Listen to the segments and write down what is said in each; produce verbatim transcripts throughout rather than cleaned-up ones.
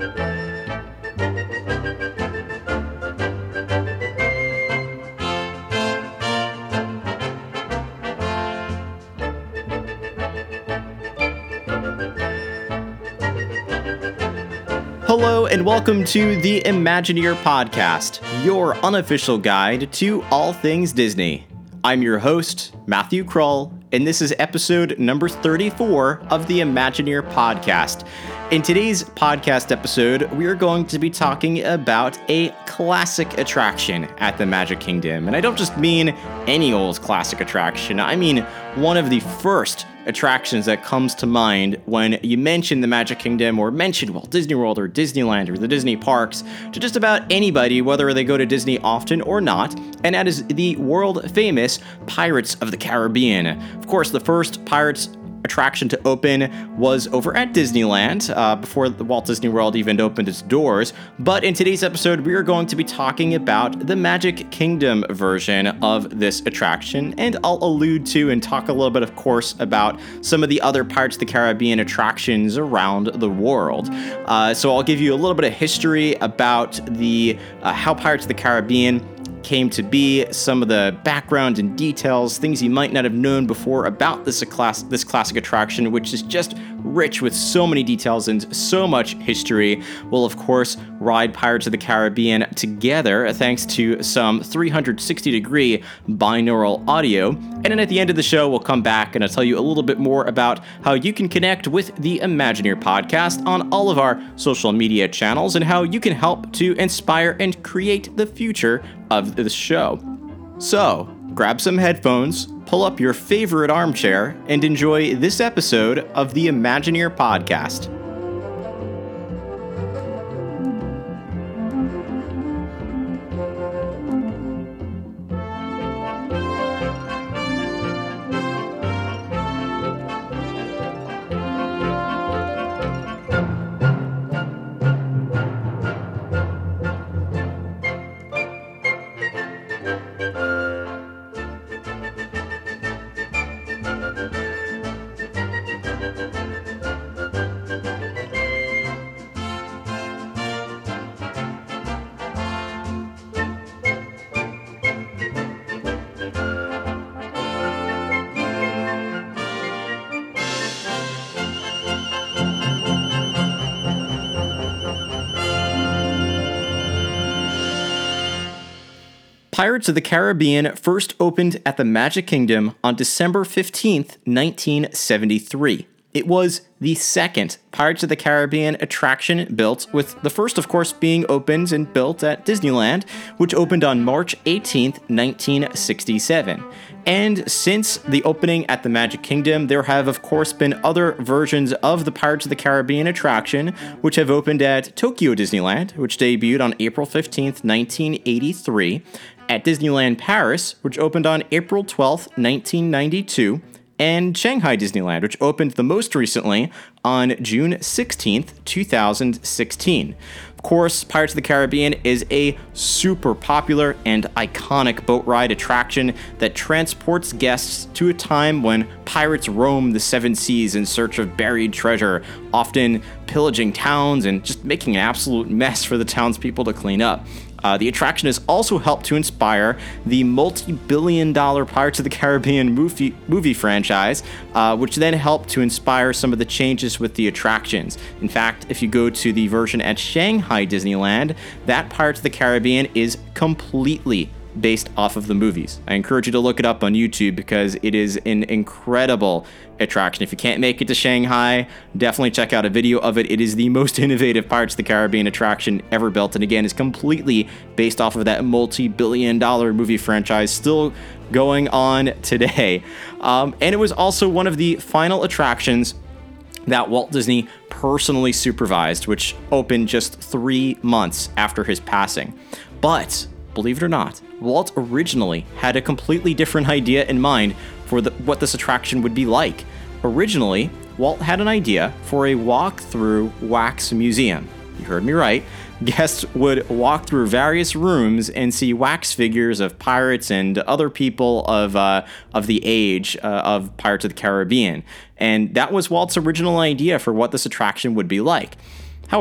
Hello and welcome to the Imagineer Podcast, your unofficial guide to all things Disney. I'm your host, Matthew Krull, and this is episode number thirty-four of the Imagineer Podcast. In today's podcast episode, we are going to be talking about a classic attraction at the Magic Kingdom. And I don't just mean any old classic attraction, I mean one of the first attractions that comes to mind when you mention the Magic Kingdom or mention Walt Disney World or Disneyland or the Disney parks to just about anybody, whether they go to Disney often or not, and that is the world-famous Pirates of the Caribbean. Of course, the first Pirates attraction to open was over at Disneyland uh, before the Walt Disney World even opened its doors. But in today's episode, we are going to be talking about the Magic Kingdom version of this attraction, and I'll allude to and talk a little bit, of course, about some of the other Pirates of the Caribbean attractions around the world. Uh, so I'll give you a little bit of history about the uh, how Pirates of the Caribbean came to be, some of the background and details, things you might not have known before about this class, this classic attraction, which is just rich with so many details and so much history. We'll, of course, ride Pirates of the Caribbean together thanks to some three hundred sixty degree binaural audio. And then at the end of the show, we'll come back and I'll tell you a little bit more about how you can connect with the Imagineer Podcast on all of our social media channels and how you can help to inspire and create the future of the show. So, grab some headphones, pull up your favorite armchair, and enjoy this episode of the Imagineer Podcast. Pirates of the Caribbean first opened at the Magic Kingdom on December fifteenth, nineteen seventy-three. It was the second Pirates of the Caribbean attraction built, with the first, of course, being opened and built at Disneyland, which opened on March eighteenth, nineteen sixty-seven. And since the opening at the Magic Kingdom, there have, of course, been other versions of the Pirates of the Caribbean attraction, which have opened at Tokyo Disneyland, which debuted on April fifteenth, nineteen eighty-three, at Disneyland Paris, which opened on April twelfth, nineteen ninety-two, and Shanghai Disneyland, which opened the most recently on June sixteenth, two thousand sixteen. Of course, Pirates of the Caribbean is a super popular and iconic boat ride attraction that transports guests to a time when pirates roamed the seven seas in search of buried treasure, often pillaging towns and just making an absolute mess for the townspeople to clean up. Uh, the attraction has also helped to inspire the multi-billion dollar Pirates of the Caribbean movie, movie franchise, uh, which then helped to inspire some of the changes with the attractions. In fact, if you go to the version at Shanghai Disneyland, that Pirates of the Caribbean is completely based off of the movies. I encourage you to look it up on YouTube because it is an incredible attraction. If you can't make it to Shanghai, definitely check out a video of it. It is the most innovative Pirates of the Caribbean attraction ever built, and again, is completely based off of that multi-billion dollar movie franchise still going on today. Um, and it was also one of the final attractions that Walt Disney personally supervised, which opened just three months after his passing. But believe it or not, Walt originally had a completely different idea in mind for the, what this attraction would be like. Originally, Walt had an idea for a walk-through wax museum. You heard me right. Guests would walk through various rooms and see wax figures of pirates and other people of uh, of the age uh, of Pirates of the Caribbean. And that was Walt's original idea for what this attraction would be like. However,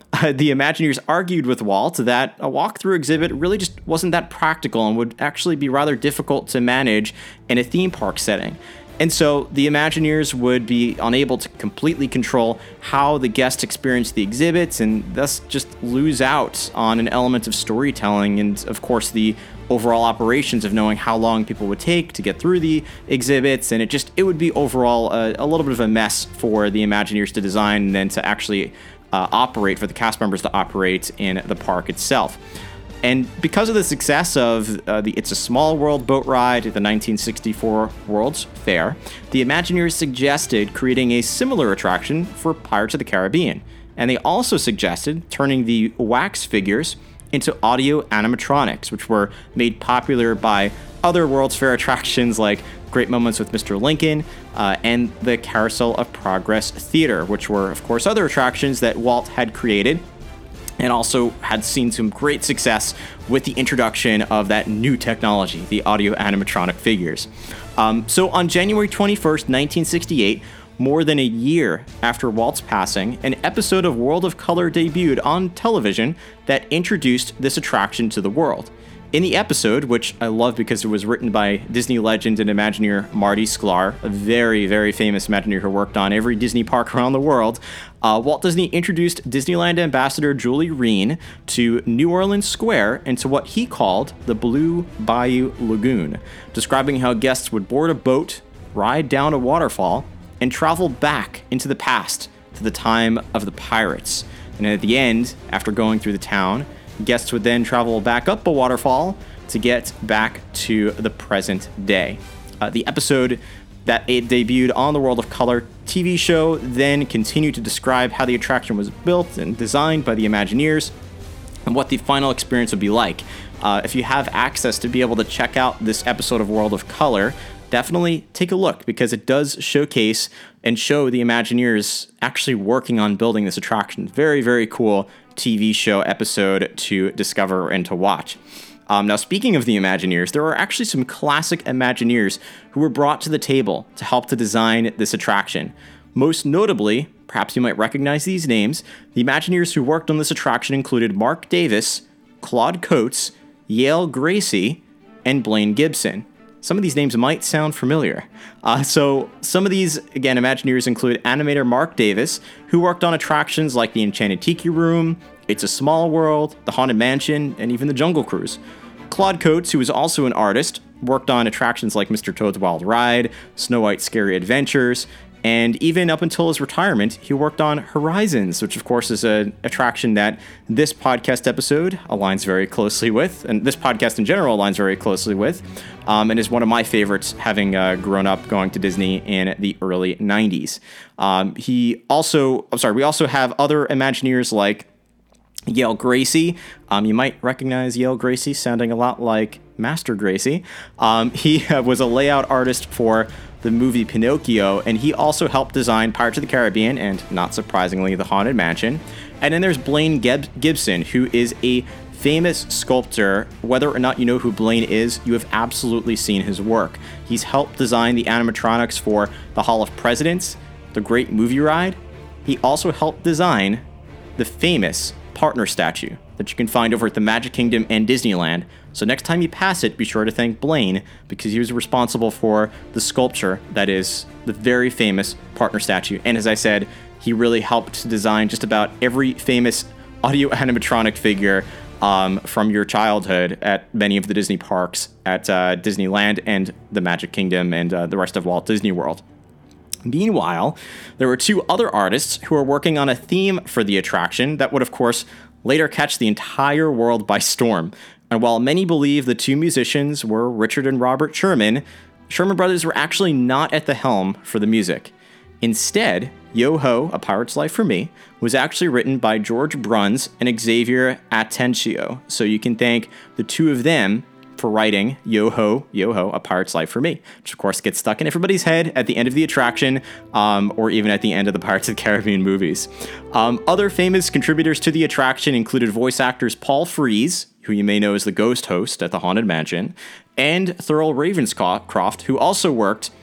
Uh, the Imagineers argued with Walt that a walkthrough exhibit really just wasn't that practical and would actually be rather difficult to manage in a theme park setting. And so the Imagineers would be unable to completely control how the guests experience the exhibits and thus just lose out on an element of storytelling and, of course, the overall operations of knowing how long people would take to get through the exhibits. And it just, it would be overall a, a little bit of a mess for the Imagineers to design and then to actually uh, operate, for the cast members to operate in the park itself. And because of the success of uh, the It's a Small World boat ride at the nineteen sixty-four World's Fair, the Imagineers suggested creating a similar attraction for Pirates of the Caribbean. And they also suggested turning the wax figures into audio animatronics, which were made popular by other World's Fair attractions like Great Moments with Mister Lincoln uh, and the Carousel of Progress Theater, which were, of course, other attractions that Walt had created and also had seen some great success with the introduction of that new technology, the audio animatronic figures. Um, so on January twenty-first, nineteen sixty-eight, more than a year after Walt's passing, an episode of World of Color debuted on television that introduced this attraction to the world. In the episode, which I love because it was written by Disney legend and Imagineer Marty Sklar, a very, very famous Imagineer who worked on every Disney park around the world, uh, Walt Disney introduced Disneyland ambassador Julie Reen to New Orleans Square and to what he called the Blue Bayou Lagoon, describing how guests would board a boat, ride down a waterfall, and travel back into the past to the time of the pirates. And at the end, after going through the town, guests would then travel back up a waterfall to get back to the present day. Uh, the episode that it debuted on the World of Color T V show then continued to describe how the attraction was built and designed by the Imagineers and what the final experience would be like. Uh, if you have access to be able to check out this episode of World of Color, definitely take a look because it does showcase and show the Imagineers actually working on building this attraction. Very, very cool T V show episode to discover and to watch. Um, now, speaking of the Imagineers, there are actually some classic Imagineers who were brought to the table to help to design this attraction. Most notably, perhaps you might recognize these names, the Imagineers who worked on this attraction included Mark Davis, Claude Coates, Yale Gracie, and Blaine Gibson. Some of these names might sound familiar. Uh, so some of these, again, Imagineers include animator Mark Davis, who worked on attractions like the Enchanted Tiki Room, It's a Small World, the Haunted Mansion, and even the Jungle Cruise. Claude Coates, who is also an artist, worked on attractions like Mister Toad's Wild Ride, Snow White's Scary Adventures, and even up until his retirement, he worked on Horizons, which of course is an attraction that this podcast episode aligns very closely with, and this podcast in general aligns very closely with, um, and is one of my favorites, having uh, grown up going to Disney in the early nineties. Um, he also, I'm sorry, we also have other Imagineers like Yale Gracie. Um, you might recognize Yale Gracie sounding a lot like Master Gracie. Um, he uh, was a layout artist for the movie Pinocchio, and he also helped design Pirates of the Caribbean and, not surprisingly, the Haunted Mansion. And then there's Blaine Gib- Gibson, who is a famous sculptor. Whether or not you know who Blaine is, you have absolutely seen his work. He's helped design the animatronics for the Hall of Presidents, the Great Movie Ride. He also helped design the famous partner statue that you can find over at the Magic Kingdom and Disneyland. So next time you pass it, be sure to thank Blaine, because he was responsible for the sculpture that is the very famous partner statue. And as I said, he really helped to design just about every famous audio animatronic figure um, from your childhood at many of the Disney parks at uh, Disneyland and the Magic Kingdom and uh, the rest of Walt Disney World. Meanwhile, there were two other artists who were working on a theme for the attraction that would, of course, later catch the entire world by storm. And while many believe the two musicians were Richard and Robert Sherman, Sherman Brothers were actually not at the helm for the music. Instead, Yo-Ho, A Pirate's Life for Me, was actually written by George Bruns and Xavier Atencio. So you can thank the two of them for writing Yo-Ho, Yo-Ho, A Pirate's Life for Me, which of course gets stuck in everybody's head at the end of the attraction, um, or even at the end of the Pirates of the Caribbean movies. Um, other famous contributors to the attraction included voice actors Paul Frees, who you may know as the ghost host at the Haunted Mansion, and Thurl Ravenscroft, who also worked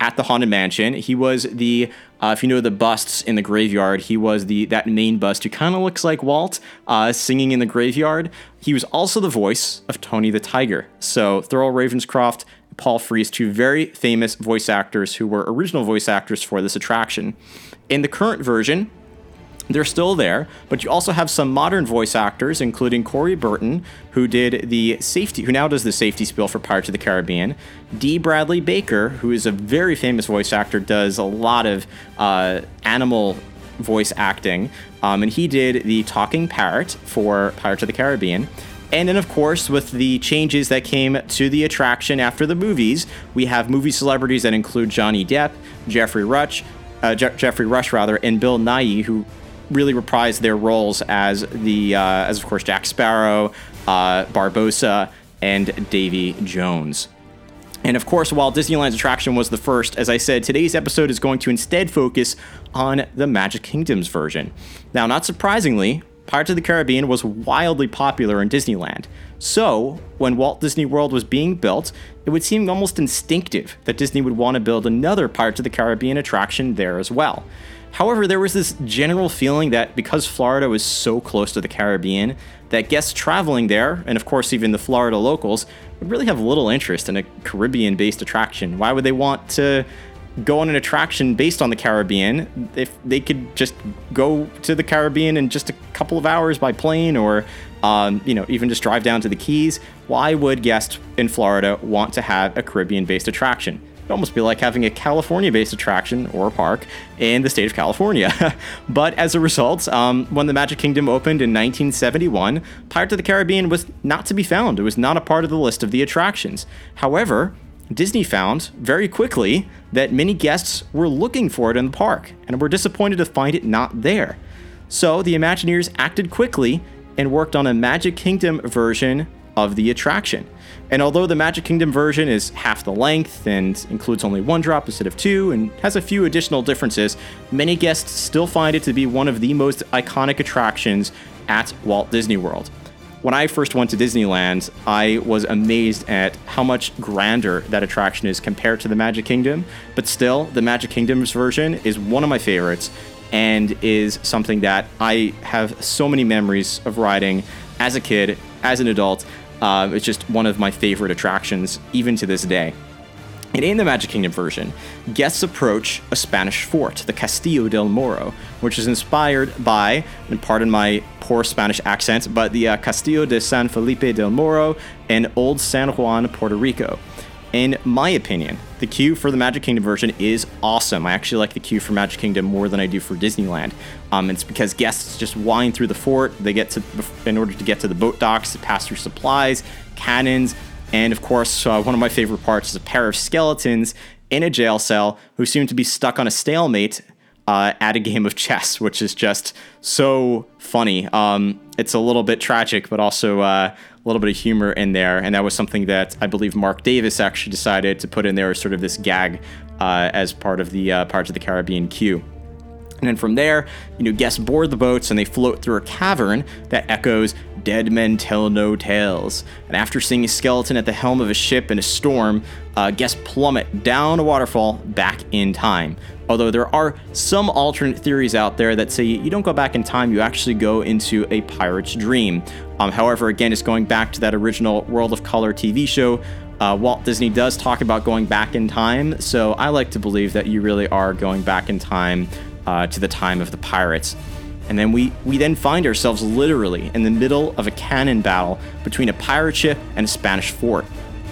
at the Haunted Mansion. He was the, uh, if you know the busts in the graveyard, he was the that main bust who kind of looks like Walt uh, singing in the graveyard. He was also the voice of Tony the Tiger. So Thurl Ravenscroft, Paul Frees, two very famous voice actors who were original voice actors for this attraction. In the current version, they're still there, but you also have some modern voice actors, including Corey Burton, who did the safety, who now does the safety spiel for Pirates of the Caribbean. D. Bradley Baker, who is a very famous voice actor, does a lot of uh, animal voice acting, um, and he did the talking parrot for Pirates of the Caribbean. And then, of course, with the changes that came to the attraction after the movies, we have movie celebrities that include Johnny Depp, Jeffrey Rush, uh, Je- Jeffrey Rush rather, and Bill Nighy, who really reprised their roles as the, uh, as of course, Jack Sparrow, uh, Barbossa, and Davy Jones. And of course, while Disneyland's attraction was the first, as I said, today's episode is going to instead focus on the Magic Kingdom's version. Now, not surprisingly, Pirates of the Caribbean was wildly popular in Disneyland. So, when Walt Disney World was being built, it would seem almost instinctive that Disney would want to build another Pirates of the Caribbean attraction there as well. However, there was this general feeling that because Florida was so close to the Caribbean, that guests traveling there, and of course even the Florida locals, would really have little interest in a Caribbean-based attraction. Why would they want to go on an attraction based on the Caribbean if they could just go to the Caribbean in just a couple of hours by plane, or um, you know, even just drive down to the Keys? Why would guests in Florida want to have a Caribbean-based attraction? It'd almost be like having a California-based attraction or a park in the state of California. But as a result, um, when the Magic Kingdom opened in nineteen seventy-one, Pirates of the Caribbean was not to be found. It was not a part of the list of the attractions. However, Disney found very quickly that many guests were looking for it in the park and were disappointed to find it not there. So the Imagineers acted quickly and worked on a Magic Kingdom version of the attraction. And although the Magic Kingdom version is half the length and includes only one drop instead of two and has a few additional differences, many guests still find it to be one of the most iconic attractions at Walt Disney World. When I first went to Disneyland, I was amazed at how much grander that attraction is compared to the Magic Kingdom, but still, the Magic Kingdom's version is one of my favorites and is something that I have so many memories of riding as a kid, as an adult. Uh, it's just one of my favorite attractions, even to this day. And in the Magic Kingdom version, guests approach a Spanish fort, the Castillo del Moro, which is inspired by, and pardon my poor Spanish accent, but the uh, Castillo de San Felipe del Moro in Old San Juan, Puerto Rico. In my opinion, the queue for the Magic Kingdom version is awesome. I actually like the queue for Magic Kingdom more than I do for Disneyland. Um, it's because guests just wind through the fort. They get to, in order to get to the boat docks, to pass through supplies, cannons, and of course, uh, one of my favorite parts is a pair of skeletons in a jail cell who seem to be stuck on a stalemate uh, at a game of chess, which is just so funny. Um, it's a little bit tragic, but also uh, a little bit of humor in there. And that was something that I believe Mark Davis actually decided to put in there as sort of this gag uh, as part of the uh, Pirates of the Caribbean queue. And then from there, you know, guests board the boats and they float through a cavern that echoes "Dead men tell no tales." And after seeing a skeleton at the helm of a ship in a storm, uh, guests plummet down a waterfall back in time. Although there are some alternate theories out there that say you don't go back in time, you actually go into a pirate's dream. Um, however, again, it's going back to that original World of Color T V show. Uh, Walt Disney does talk about going back in time, so I like to believe that you really are going back in time uh, to the time of the pirates. And then we, we then find ourselves literally in the middle of a cannon battle between a pirate ship and a Spanish fort.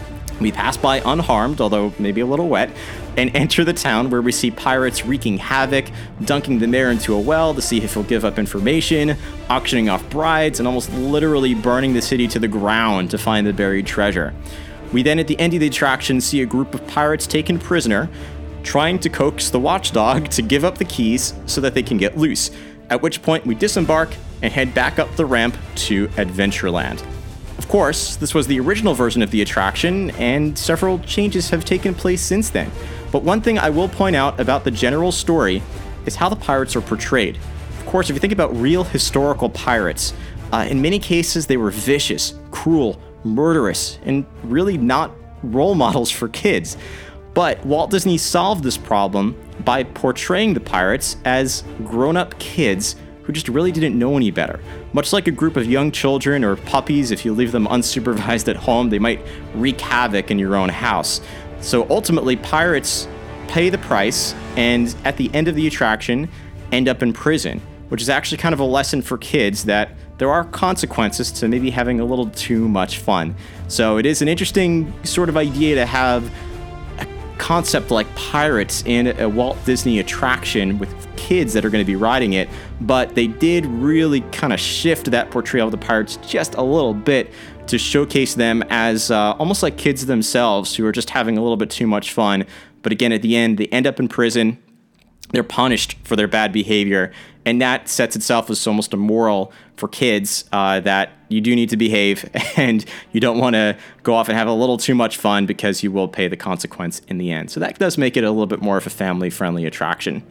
We pass by unharmed, although maybe a little wet, and enter the town where we see pirates wreaking havoc, dunking the mayor into a well to see if he'll give up information, auctioning off brides, and almost literally burning the city to the ground to find the buried treasure. We then, at the end of the attraction, see a group of pirates taken prisoner, trying to coax the watchdog to give up the keys so that they can get loose, at which point we disembark and head back up the ramp to Adventureland. Of course, this was the original version of the attraction, and several changes have taken place since then. But one thing I will point out about the general story is how the pirates are portrayed. Of course, if you think about real historical pirates, uh, in many cases they were vicious, cruel, murderous, and really not role models for kids. But Walt Disney solved this problem by portraying the pirates as grown-up kids who just really didn't know any better. Much like a group of young children or puppies, if you leave them unsupervised at home, they might wreak havoc in your own house. So ultimately, pirates pay the price, and at the end of the attraction, end up in prison, which is actually kind of a lesson for kids that there are consequences to maybe having a little too much fun. So it is an interesting sort of idea to have a concept like pirates in a Walt Disney attraction with kids that are going to be riding it, but they did really kind of shift that portrayal of the pirates just a little bit to showcase them as uh, almost like kids themselves who are just having a little bit too much fun. But again, at the end, they end up in prison. They're punished for their bad behavior, and that sets itself as almost a moral for kids uh, that you do need to behave, and you don't want to go off and have a little too much fun because you will pay the consequence in the end. So that does make it a little bit more of a family-friendly attraction.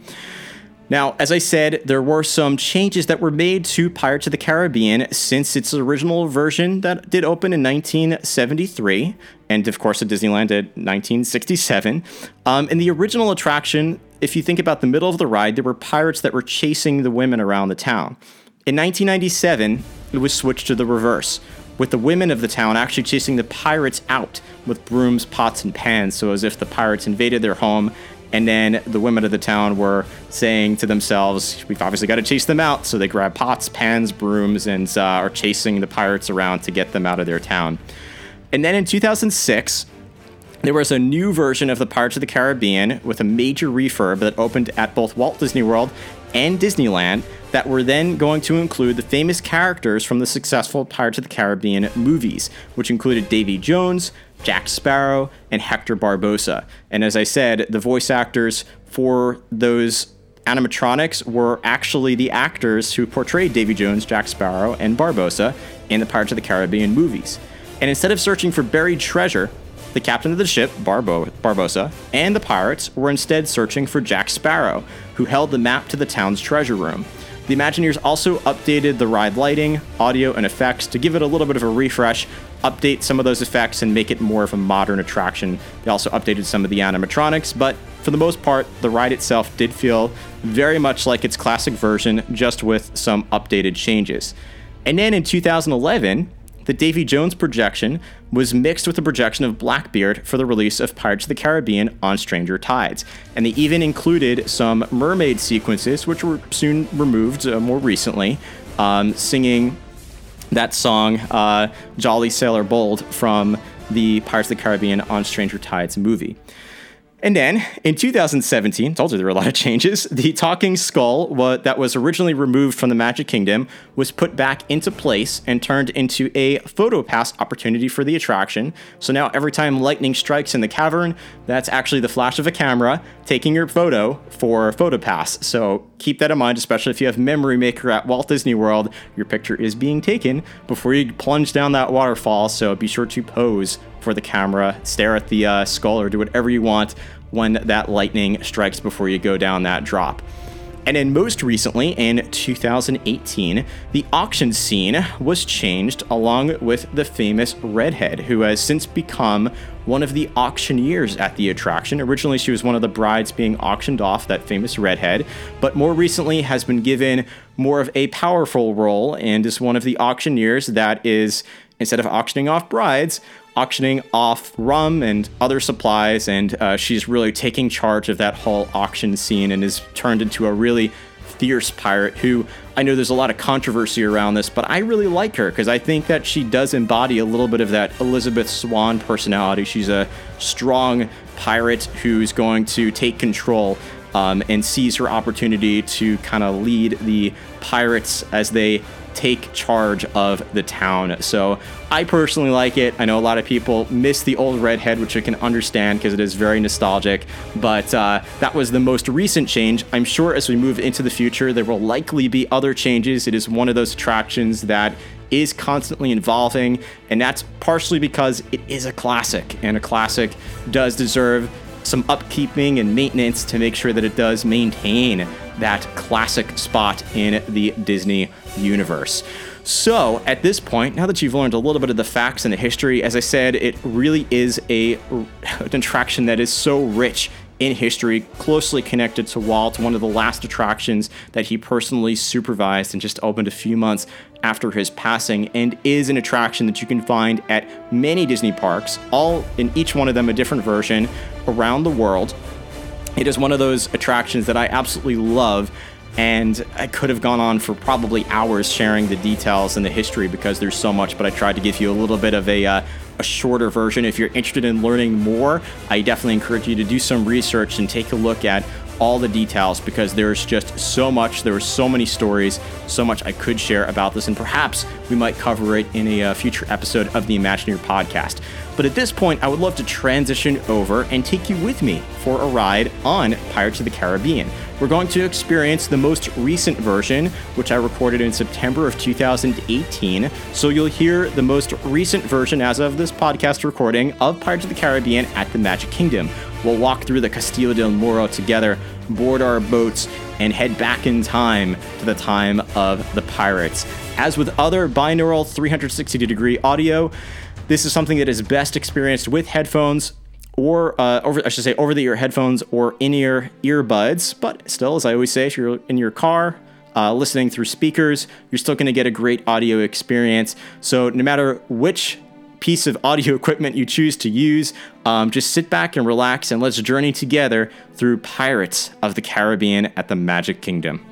Now, as I said, there were some changes that were made to Pirates of the Caribbean since its original version that did open in nineteen seventy-three, and of course at Disneyland in nineteen sixty-seven. Um, in the original attraction, if you think about the middle of the ride, there were pirates that were chasing the women around the town. In nineteen ninety-seven, it was switched to the reverse, with the women of the town actually chasing the pirates out with brooms, pots, and pans, so as if the pirates invaded their home. And then the women of the town were saying to themselves, we've obviously got to chase them out. So they grab pots, pans, brooms, and uh, are chasing the pirates around to get them out of their town. And then in two thousand six, there was a new version of the Pirates of the Caribbean with a major refurb that opened at both Walt Disney World and Disneyland that were then going to include the famous characters from the successful Pirates of the Caribbean movies, which included Davy Jones, Jack Sparrow, and Hector Barbossa. And as I said, the voice actors for those animatronics were actually the actors who portrayed Davy Jones, Jack Sparrow, and Barbossa in the Pirates of the Caribbean movies. And instead of searching for buried treasure, the captain of the ship, Barbo- Barbossa, and the pirates were instead searching for Jack Sparrow, who held the map to the town's treasure room. The Imagineers also updated the ride lighting, audio, and effects to give it a little bit of a refresh, update some of those effects, and make it more of a modern attraction. They also updated some of the animatronics, but for the most part, the ride itself did feel very much like its classic version, just with some updated changes. And then in two thousand eleven, the Davy Jones projection was mixed with a projection of Blackbeard for the release of Pirates of the Caribbean on Stranger Tides. And they even included some mermaid sequences, which were soon removed uh, more recently, um, singing that song, uh, Jolly Sailor Bold, from the Pirates of the Caribbean on Stranger Tides movie. And then, in two thousand seventeen, told you there were a lot of changes, the talking skull wa- that was originally removed from the Magic Kingdom was put back into place and turned into a photo pass opportunity for the attraction. So now every time lightning strikes in the cavern, that's actually the flash of a camera taking your photo for photo pass. So keep that in mind, especially if you have Memory Maker at Walt Disney World. Your picture is being taken before you plunge down that waterfall, so be sure to pose for the camera, stare at the uh, skull, or do whatever you want when that lightning strikes before you go down that drop. And then most recently, in two thousand eighteen, the auction scene was changed along with the famous redhead, who has since become one of the auctioneers at the attraction. Originally, she was one of the brides being auctioned off, that famous redhead, but more recently has been given more of a powerful role and is one of the auctioneers that is, instead of auctioning off brides, auctioning off rum and other supplies, and uh, she's really taking charge of that whole auction scene and is turned into a really fierce pirate who, I know there's a lot of controversy around this, but I really like her because I think that she does embody a little bit of that Elizabeth Swann personality. She's a strong pirate who's going to take control um, and seize her opportunity to kind of lead the pirates as they take charge of the town. So I personally like it. I know a lot of people miss the old redhead, which I can understand because it is very nostalgic, but uh, that was the most recent change. I'm sure as we move into the future, there will likely be other changes. It is one of those attractions that is constantly evolving, and that's partially because it is a classic, and a classic does deserve some upkeeping and maintenance to make sure that it does maintain that classic spot in the Disney universe. So, at this point, now that you've learned a little bit of the facts and the history, as I said, it really is a, an attraction that is so rich in history, closely connected to Walt, one of the last attractions that he personally supervised and just opened a few months after his passing, and is an attraction that you can find at many Disney parks, all in each one of them a different version around the world. It is one of those attractions that I absolutely love, and I could have gone on for probably hours sharing the details and the history because there's so much, but I tried to give you a little bit of a uh, a shorter version. If you're interested in learning more, I definitely encourage you to do some research and take a look at all the details, because there's just so much. There were so many stories, so much I could share about this, and perhaps we might cover it in a uh, future episode of the Imagineer podcast. But at this point, I would love to transition over and take you with me for a ride on Pirates of the Caribbean. We're going to experience the most recent version, which I recorded in September of two thousand eighteen. So you'll hear the most recent version as of this podcast recording of Pirates of the Caribbean at the Magic Kingdom. We'll walk through the Castillo del Moro together, board our boats, and head back in time to the time of the pirates. As with other binaural three hundred sixty degree audio, this is something that is best experienced with headphones, or uh, over, I should say over-the-ear headphones or in-ear earbuds. But still, as I always say, if you're in your car uh, listening through speakers, you're still going to get a great audio experience. So no matter which piece of audio equipment you choose to use, um, just sit back and relax, and let's journey together through Pirates of the Caribbean at the Magic Kingdom.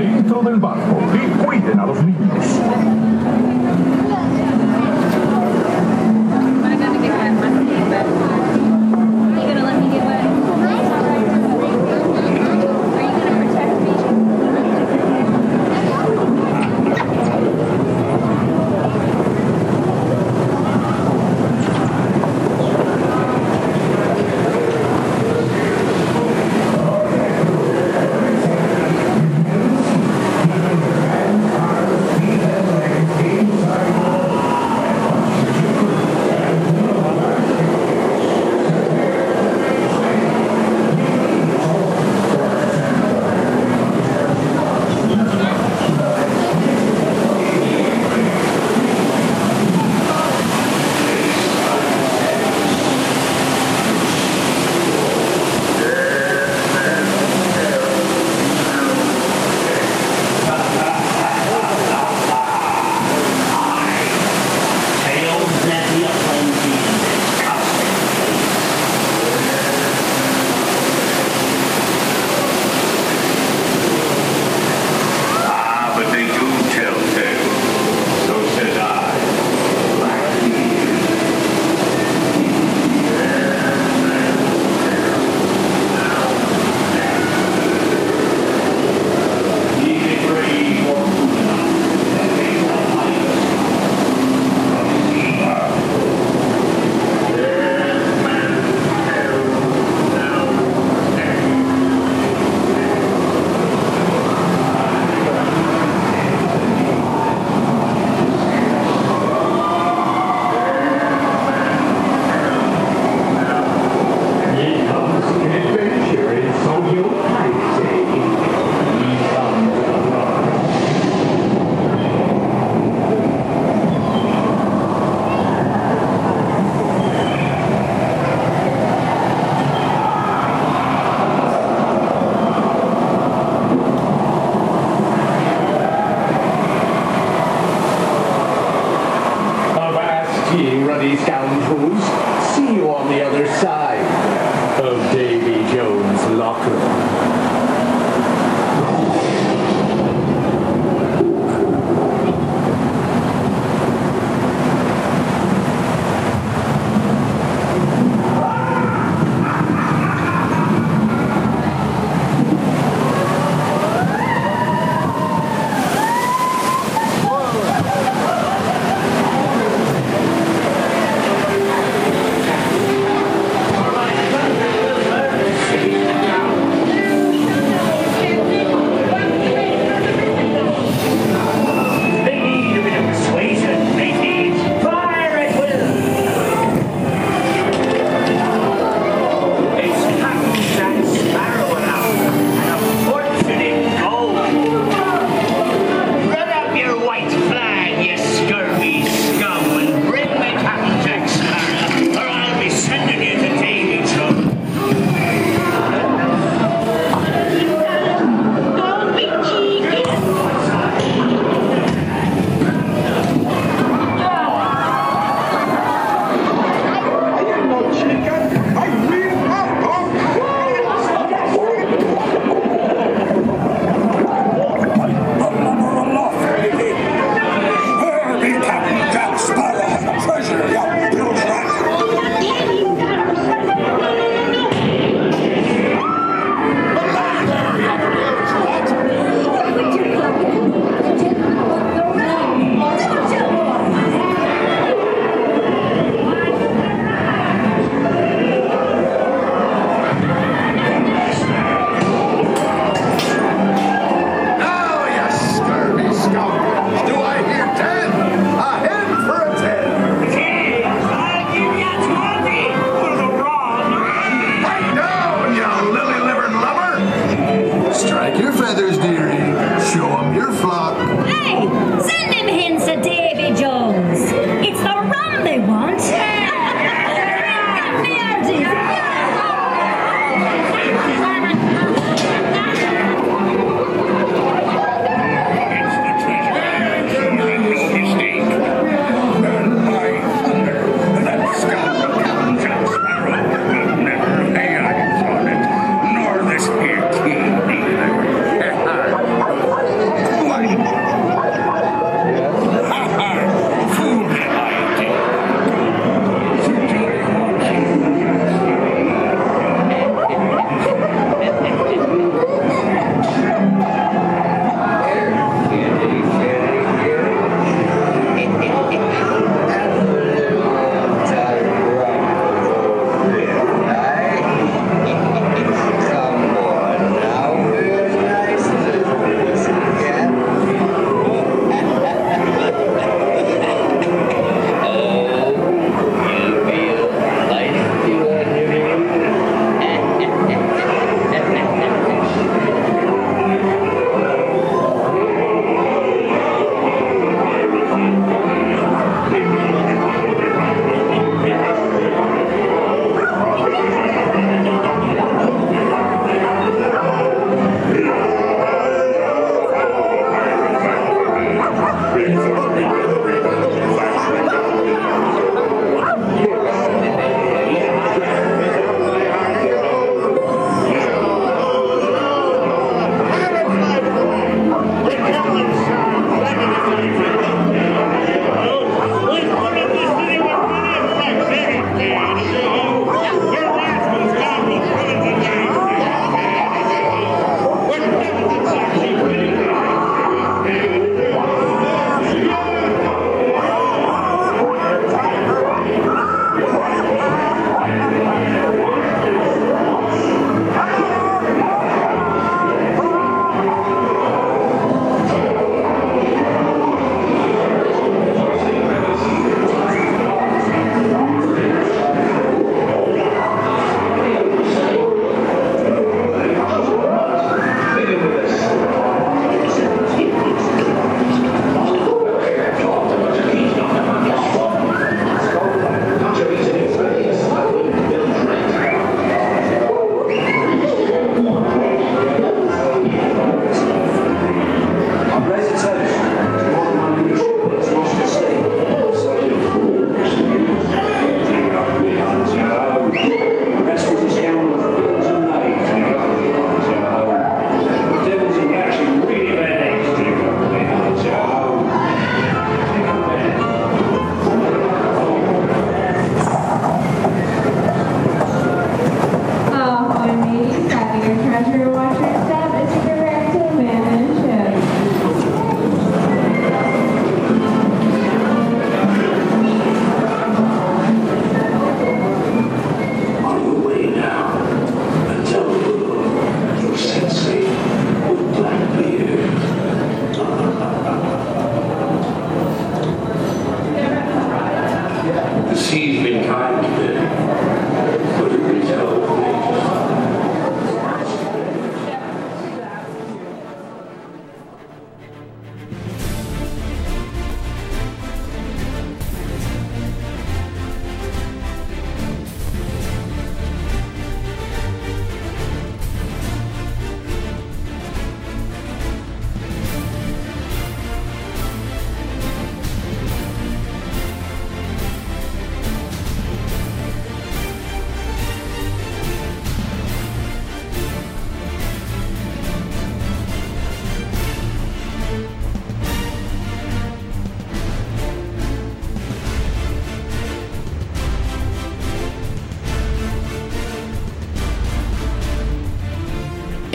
dentro del barco y cuiden a los niños. I'm gonna get wet my feet, but you gonna let me get wet? Are you gonna protect me?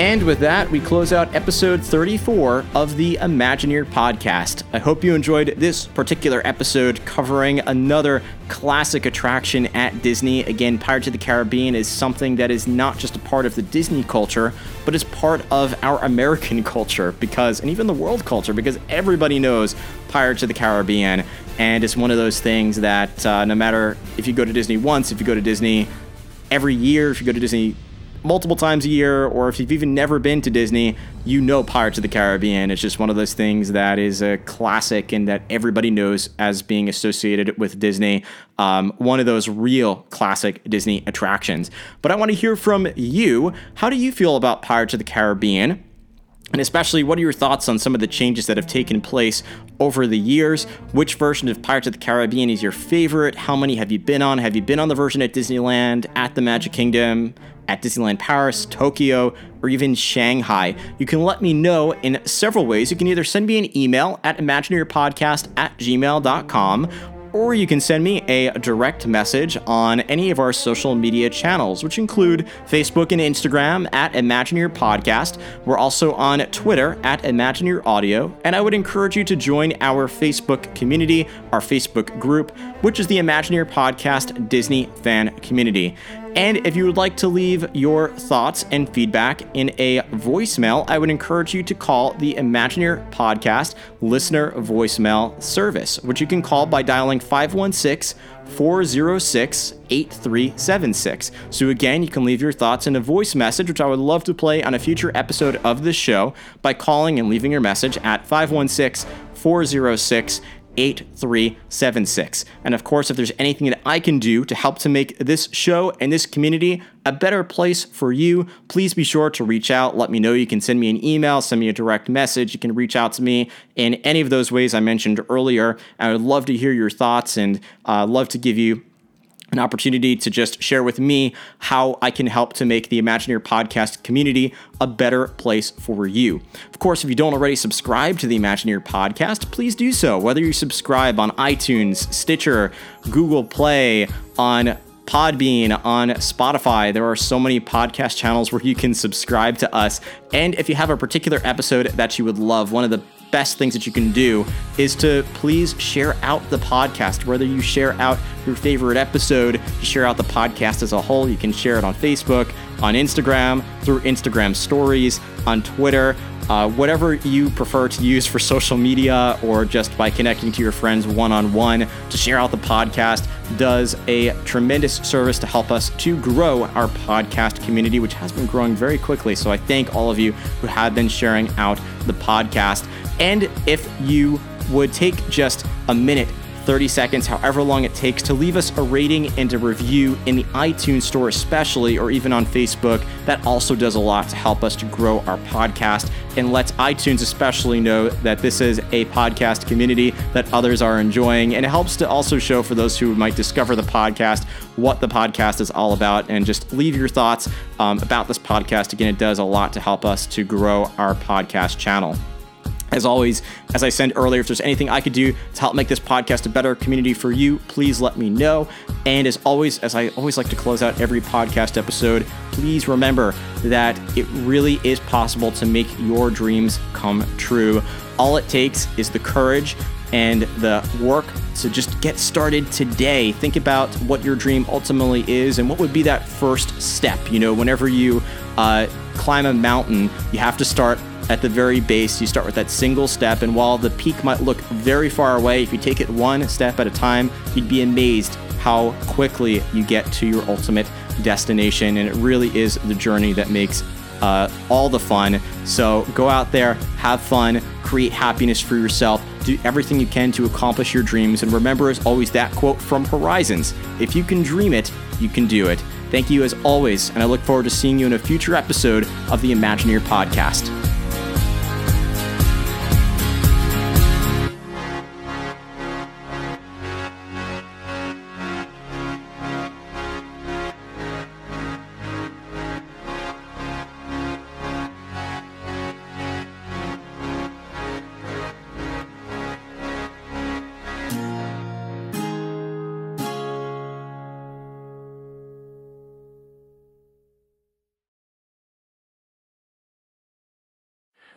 And with that, we close out episode thirty-four of the Imagineer podcast. I hope you enjoyed this particular episode covering another classic attraction at Disney. Again, Pirates of the Caribbean is something that is not just a part of the Disney culture, but is part of our American culture because, and even the world culture, because everybody knows Pirates of the Caribbean. And it's one of those things that uh, no matter if you go to Disney once, if you go to Disney every year, if you go to Disney multiple times a year, or if you've even never been to Disney, you know Pirates of the Caribbean. It's just one of those things that is a classic and that everybody knows as being associated with Disney. Um, one of those real classic Disney attractions. But I want to hear from you. How do you feel about Pirates of the Caribbean? And especially, what are your thoughts on some of the changes that have taken place over the years? Which version of Pirates of the Caribbean is your favorite? How many have you been on? Have you been on the version at Disneyland, at the Magic Kingdom, at Disneyland Paris, Tokyo, or even Shanghai? You can let me know in several ways. You can either send me an email at imagineerpodcast at gmail dot com, or you can send me a direct message on any of our social media channels, which include Facebook and Instagram at Imagineer Podcast. We're also on Twitter at Imagineer Audio, and I would encourage you to join our Facebook community, our Facebook group, which is the Imagineer Podcast Disney Fan Community. And if you would like to leave your thoughts and feedback in a voicemail, I would encourage you to call the Imagineer Podcast listener voicemail service, which you can call by dialing five one six, four oh six, eight three seven six. So again, you can leave your thoughts in a voice message, which I would love to play on a future episode of this show by calling and leaving your message at five one six, four oh six, eight three seven six. And of course, if there's anything that I can do to help to make this show and this community a better place for you, please be sure to reach out. Let me know. You can send me an email, send me a direct message. You can reach out to me in any of those ways I mentioned earlier. I would love to hear your thoughts and uh, love to give you an opportunity to just share with me how I can help to make the Imagineer Podcast community a better place for you. Of course, if you don't already subscribe to the Imagineer Podcast, please do so. Whether you subscribe on iTunes, Stitcher, Google Play, on Podbean, on Spotify, there are so many podcast channels where you can subscribe to us. And if you have a particular episode that you would love, one of the best things that you can do is to please share out the podcast. Whether you share out your favorite episode, you share out the podcast as a whole. You can share it on Facebook, on Instagram, through Instagram stories, on Twitter, uh, whatever you prefer to use for social media, or just by connecting to your friends one-on-one to share out the podcast does a tremendous service to help us to grow our podcast community, which has been growing very quickly. So I thank all of you who have been sharing out the podcast. And if you would take just a minute, thirty seconds, however long it takes, to leave us a rating and a review in the iTunes store especially, or even on Facebook, that also does a lot to help us to grow our podcast and lets iTunes especially know that this is a podcast community that others are enjoying. And it helps to also show for those who might discover the podcast what the podcast is all about, and just leave your thoughts um, about this podcast. Again, it does a lot to help us to grow our podcast channel. As always, as I said earlier, if there's anything I could do to help make this podcast a better community for you, please let me know. And as always, as I always like to close out every podcast episode, please remember that it really is possible to make your dreams come true. All it takes is the courage and the work to just get started today. Think about what your dream ultimately is and what would be that first step. You know, whenever you uh, climb a mountain, you have to start at the very base. You start with that single step, and while the peak might look very far away, if you take it one step at a time, you'd be amazed how quickly you get to your ultimate destination. And it really is the journey that makes uh, all the fun. So go out there, have fun, create happiness for yourself, do everything you can to accomplish your dreams. And remember, as always, that quote from Horizons: if you can dream it, you can do it. Thank you as always, and I look forward to seeing you in a future episode of the Imagineer Podcast.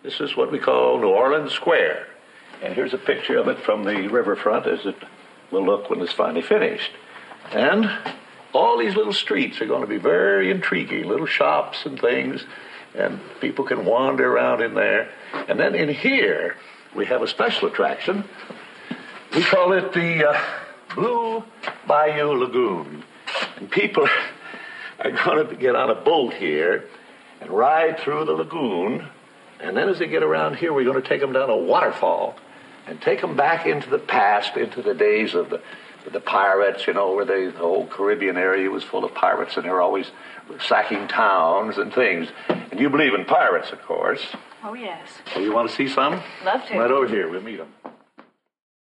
This is what we call New Orleans Square. And here's a picture of it from the riverfront as it will look when it's finally finished. And all these little streets are going to be very intriguing, little shops and things, and people can wander around in there. And then in here, we have a special attraction. We call it the uh, Blue Bayou Lagoon. And people are going to get on a boat here and ride through the lagoon. And then as they get around here, we're going to take them down a waterfall and take them back into the past, into the days of the, the pirates, you know, where they, the whole Caribbean area was full of pirates, and they were always sacking towns and things. And you believe in pirates, of course. Oh, yes. So you want to see some? Love to. Right over here, we'll meet them.